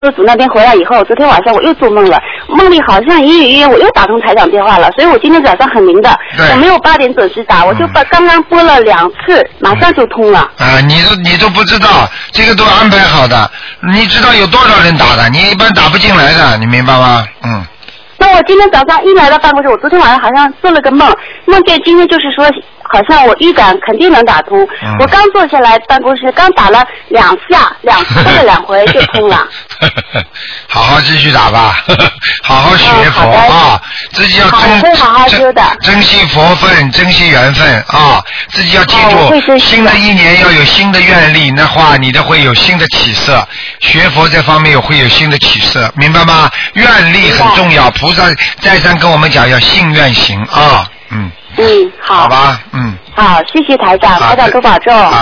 组那边回来以后，昨天晚上我又做梦了，梦里好像隐隐约约我又打通台长电话了，所以我今天早上很灵的，我没有8点准时打，我就刚刚拨了2次，马上就通了。 你都不知道，这个都安排好的，你知道有多少人打的？你一般打不进来的，你明白吗？ 那我今天早上一来到办公室，我昨天晚上好像做了个梦，梦见今天就是说，好像我预感肯定能打通。我刚坐下来办公室，刚打了2下，2次或者2回就通了。 好好继续打吧，好好学佛啊，自己要珍惜佛分，珍惜缘分啊，自己要记住，新的一年要有新的愿力，那话你的会有新的起色，学佛这方面会有新的起色，明白吗？愿力很重要，菩萨再三跟我们讲要信愿行啊， 好。 好吧， 好，谢谢台长，台长多保重。